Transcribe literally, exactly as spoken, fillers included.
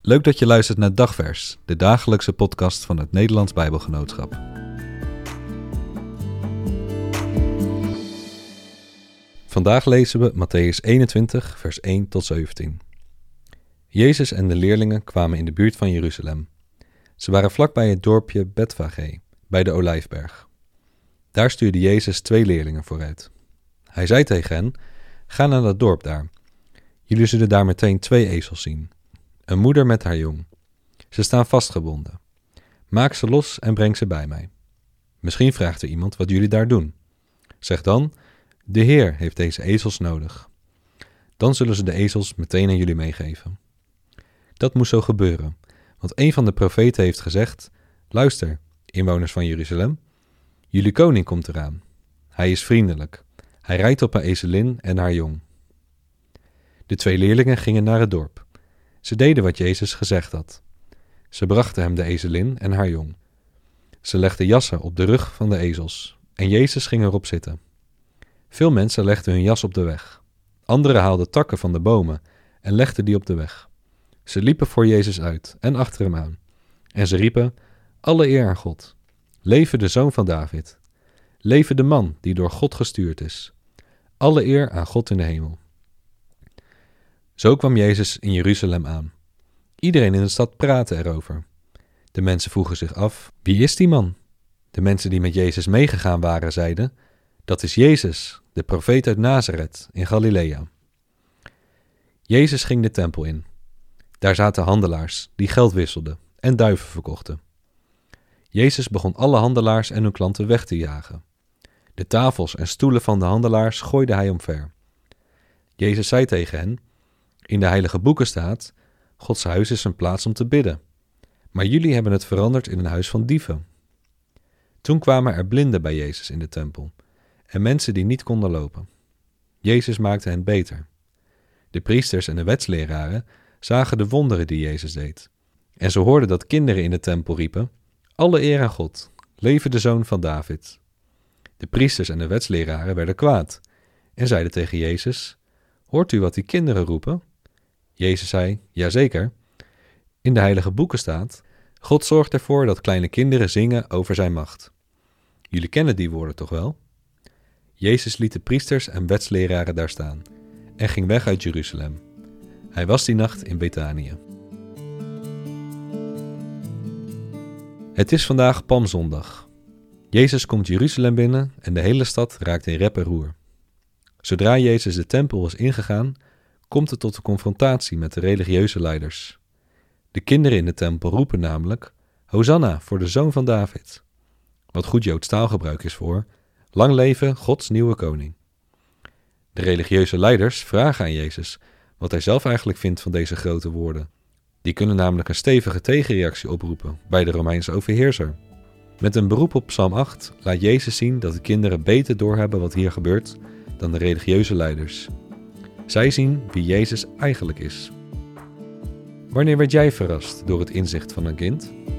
Leuk dat je luistert naar Dagvers, de dagelijkse podcast van het Nederlands Bijbelgenootschap. Vandaag lezen we Mattheüs eenentwintig, vers één tot zeventien. Jezus en de leerlingen kwamen in de buurt van Jeruzalem. Ze waren vlakbij het dorpje Betfage, bij de Olijfberg. Daar stuurde Jezus twee leerlingen vooruit. Hij zei tegen hen, ga naar dat dorp daar. Jullie zullen daar meteen twee ezels zien. Een moeder met haar jong. Ze staan vastgebonden. Maak ze los en breng ze bij mij. Misschien vraagt er iemand wat jullie daar doen. Zeg dan, de Heer heeft deze ezels nodig. Dan zullen ze de ezels meteen aan jullie meegeven. Dat moest zo gebeuren, want een van de profeten heeft gezegd, luister, inwoners van Jeruzalem, jullie koning komt eraan. Hij is vriendelijk. Hij rijdt op een ezelin en haar jong. De twee leerlingen gingen naar het dorp. Ze deden wat Jezus gezegd had. Ze brachten hem de ezelin en haar jong. Ze legden jassen op de rug van de ezels en Jezus ging erop zitten. Veel mensen legden hun jas op de weg. Anderen haalden takken van de bomen en legden die op de weg. Ze liepen voor Jezus uit en achter hem aan. En ze riepen, alle eer aan God. Leve de Zoon van David. Leve de man die door God gestuurd is. Alle eer aan God in de hemel. Zo kwam Jezus in Jeruzalem aan. Iedereen in de stad praatte erover. De mensen vroegen zich af, wie is die man? De mensen die met Jezus meegegaan waren zeiden, dat is Jezus, de profeet uit Nazareth in Galilea. Jezus ging de tempel in. Daar zaten handelaars die geld wisselden en duiven verkochten. Jezus begon alle handelaars en hun klanten weg te jagen. De tafels en stoelen van de handelaars gooide hij omver. Jezus zei tegen hen, in de heilige boeken staat, Gods huis is een plaats om te bidden. Maar jullie hebben het veranderd in een huis van dieven. Toen kwamen er blinden bij Jezus in de tempel en mensen die niet konden lopen. Jezus maakte hen beter. De priesters en de wetsleraren zagen de wonderen die Jezus deed. En ze hoorden dat kinderen in de tempel riepen, alle eer aan God, leve de Zoon van David. De priesters en de wetsleraren werden kwaad en zeiden tegen Jezus, hoort u wat die kinderen roepen? Jezus zei, jazeker. In de heilige boeken staat, God zorgt ervoor dat kleine kinderen zingen over zijn macht. Jullie kennen die woorden toch wel? Jezus liet de priesters en wetsleraren daar staan en ging weg uit Jeruzalem. Hij was die nacht in Betanië. Het is vandaag Palmzondag. Jezus komt Jeruzalem binnen en de hele stad raakt in rep en roer. Zodra Jezus de tempel was ingegaan, komt het tot een confrontatie met de religieuze leiders. De kinderen in de tempel roepen namelijk, Hosanna voor de Zoon van David. Wat goed Joods taalgebruik is voor, lang leven Gods nieuwe koning. De religieuze leiders vragen aan Jezus wat hij zelf eigenlijk vindt van deze grote woorden. Die kunnen namelijk een stevige tegenreactie oproepen bij de Romeinse overheerser. Met een beroep op Psalm acht laat Jezus zien dat de kinderen beter doorhebben wat hier gebeurt dan de religieuze leiders. Zij zien wie Jezus eigenlijk is. Wanneer werd jij verrast door het inzicht van een kind?